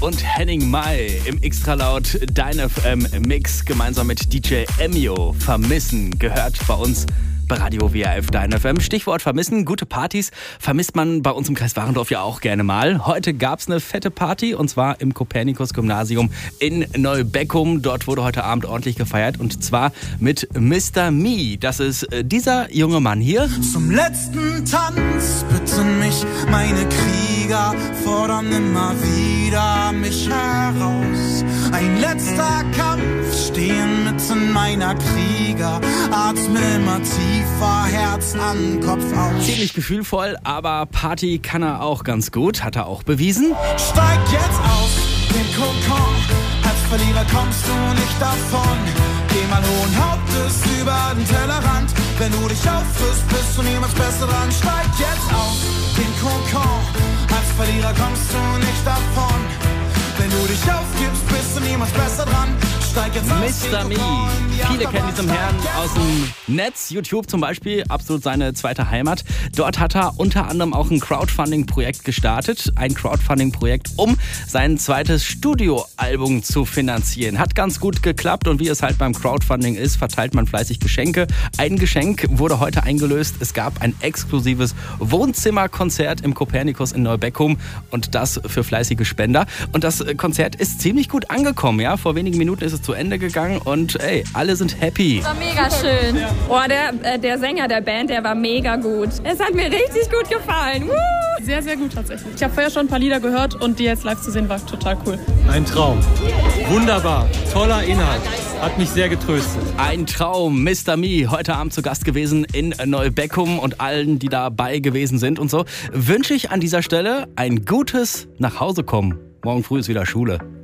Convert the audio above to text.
und Henning Mai im Extralaut Dein FM Mix gemeinsam mit DJ Emio. Vermissen gehört bei uns bei Radio WRF Dein FM. Stichwort vermissen, gute Partys vermisst man bei uns im Kreis Warendorf ja auch gerne mal. Heute gab's eine fette Party und zwar im Kopernikus-Gymnasium in Neubeckum. Dort wurde heute Abend ordentlich gefeiert und zwar mit Mr. Me. Das ist dieser junge Mann hier. Zum letzten Tanz bitten mich meine Krieger, fordern immer wieder mich heraus. Ein letzter Kampf, stehen mitten meiner Krieger, atme immer tiefer, Herz an, Kopf aus. Ziemlich gefühlvoll, aber Party kann er auch ganz gut, hat er auch bewiesen. Steig jetzt auf den Kokon, als Verlierer kommst du nicht davon. Geh mal hohen Hauptes über den Tellerrand, wenn du dich aufführst, bist du niemals besser dran. Steig jetzt auf den Kokon, als Verlierer kommst du nicht davon. Wenn du dich aufgibst, bist du niemals besser dran. Steig jetzt auf Mr. Me. Viele kennen diesen Herrn aus dem Netz, YouTube zum Beispiel, absolut seine zweite Heimat. Dort hat er unter anderem auch ein Crowdfunding-Projekt gestartet. Ein Crowdfunding-Projekt, um sein zweites Studioalbum zu finanzieren. Hat ganz gut geklappt und wie es halt beim Crowdfunding ist, verteilt man fleißig Geschenke. Ein Geschenk wurde heute eingelöst. Es gab ein exklusives Wohnzimmerkonzert im Kopernikus in Neubeckum und das für fleißige Spender. Und das Konzert ist ziemlich gut angekommen, ja. Vor wenigen Minuten ist es zu Ende gegangen und ey, alle sind happy. Das war mega schön. Oh, der Sänger der Band, der war mega gut. Es hat mir richtig gut gefallen. Woo! Sehr, sehr gut tatsächlich. Ich habe vorher schon ein paar Lieder gehört und die jetzt live zu sehen war total cool. Ein Traum. Wunderbar. Toller Inhalt. Hat mich sehr getröstet. Ein Traum. Mr. Me, heute Abend zu Gast gewesen in Neubeckum und allen, die dabei gewesen sind und so, wünsche ich an dieser Stelle ein gutes Nachhausekommen. Morgen früh ist wieder Schule.